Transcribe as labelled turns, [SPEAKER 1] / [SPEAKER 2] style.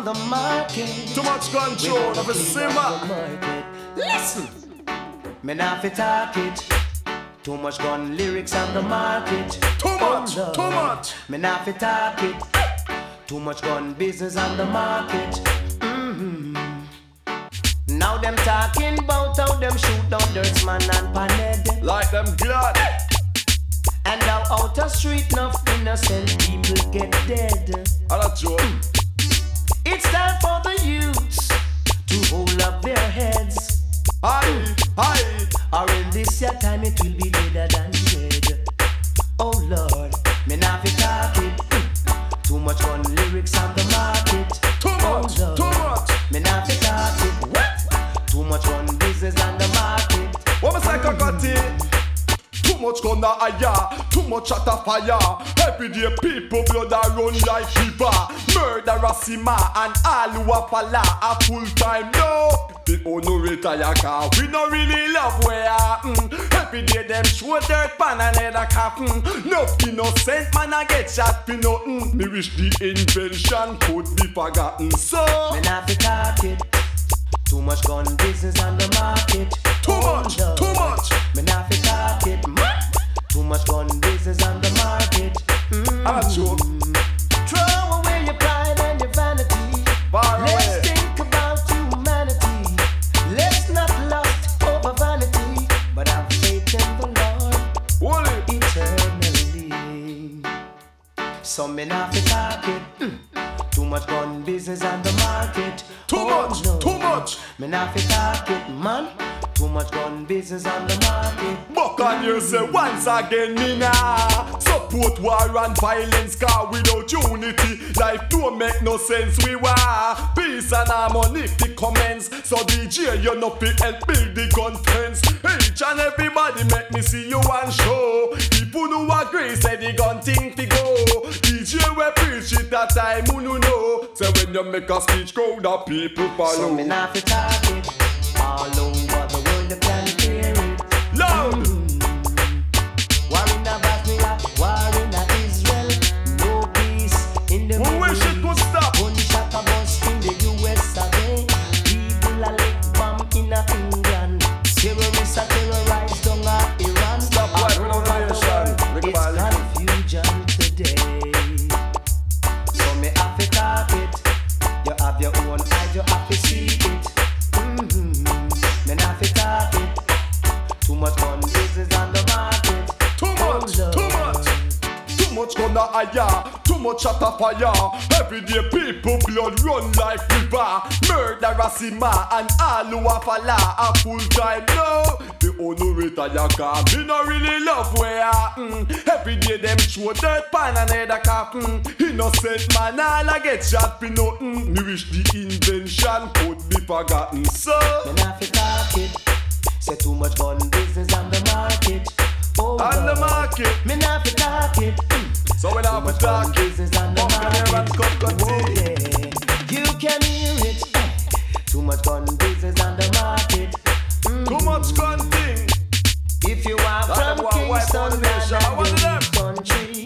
[SPEAKER 1] on the market.
[SPEAKER 2] Too much control of a simmer.
[SPEAKER 1] Listen, me not fi talk it. Too much gun lyrics on the market.
[SPEAKER 2] Too much, too much.
[SPEAKER 1] Me not fi talk it. Too much gun business on the market. Now them talking about how them shoot down Dirtsman and Paned.
[SPEAKER 2] Like them glad.
[SPEAKER 1] And how out the street enough innocent people get dead.
[SPEAKER 2] And a joke.
[SPEAKER 1] It's time for the youths to hold up their heads.
[SPEAKER 2] Aye, aye.
[SPEAKER 1] Or in this year time it will be deader than dead. Oh Lord, me not fi talk it. Too much gun lyrics on the market.
[SPEAKER 2] Too much,
[SPEAKER 1] oh,
[SPEAKER 2] too much.
[SPEAKER 1] Me not fi talk it. What? Too much gun business on the market.
[SPEAKER 2] What was like a cutty? Too much gun a hire, too much at a fire. Everyday people blood a run like river. Murder a sima and all who a falla a full time no. The owner retire car, we no really love where. Every day them show dirt pan and leather cap. No innocent man a get shot for nothing. Me wish the invention could be forgotten. So
[SPEAKER 1] me not fi talk it. Too much gun business on the market.
[SPEAKER 2] Too much,
[SPEAKER 1] Lord.
[SPEAKER 2] too much.
[SPEAKER 1] Me not fi talk it. Too much gun business on the market.
[SPEAKER 2] A joke.
[SPEAKER 1] Throw away your pride and your vanity.
[SPEAKER 2] Far
[SPEAKER 1] Let's
[SPEAKER 2] away.
[SPEAKER 1] think about humanity. Let's not lust over vanity, but have faith in the Lord
[SPEAKER 2] Hold it.
[SPEAKER 1] eternally. So me not fi talk it. Too much gun business on the market.
[SPEAKER 2] Too much,
[SPEAKER 1] no.
[SPEAKER 2] too much.
[SPEAKER 1] Me not fi talk it, man. Too much gun business on the market.
[SPEAKER 2] Buck on you say once again me nah support war and violence, car without unity life don't make no sense. We war peace and harmony fi commence. So DJ you no fi help build the gun fence. Each and everybody make me see you and show. People who agree say the gun thing fi go. DJ we preach it that time who no know. Say when you make a speech crowd of people follow.
[SPEAKER 1] So me not fi talk it. All over the world you can hear it.
[SPEAKER 2] Loud.
[SPEAKER 1] War in a Bosnia, war in a Israel. No peace in the
[SPEAKER 2] We wish it could stop.
[SPEAKER 1] Gunshot a bust in the US again. People a lick bomb in a England. Terrorists a terrorize down a Iran.
[SPEAKER 2] Stop white
[SPEAKER 1] All over the
[SPEAKER 2] renovation.
[SPEAKER 1] world, it's confusion today. So me have to talk it. You have your own eyes, you have to see it. Me not fi talk it. Too much gun business on the market.
[SPEAKER 2] Too much, too much. Too much gonna hire, too much at a fire. Everyday people blood run like river. Murder a sima and all who a falla a full time no. The owner retire car, me no really love where. Every day them show dirt pan and head a cap. Innocent man all a get shot for nothing. Me wish the invention could be forgotten. So
[SPEAKER 1] Me not fi talk it. Say too much gun business on the market. Oh,
[SPEAKER 2] on the
[SPEAKER 1] Lord.
[SPEAKER 2] market.
[SPEAKER 1] Me not fi talk it.
[SPEAKER 2] So when I'm
[SPEAKER 1] Too much gun
[SPEAKER 2] talking,
[SPEAKER 1] business on the
[SPEAKER 2] up in here and
[SPEAKER 1] market.
[SPEAKER 2] cut, cut
[SPEAKER 1] Oh,
[SPEAKER 2] it.
[SPEAKER 1] yeah. You can hear it. Too much gun business on the market.
[SPEAKER 2] Too much gun thing.
[SPEAKER 1] If you are
[SPEAKER 2] That
[SPEAKER 1] from
[SPEAKER 2] them want wipe out the
[SPEAKER 1] Kingston,
[SPEAKER 2] nation. I want them.
[SPEAKER 1] country.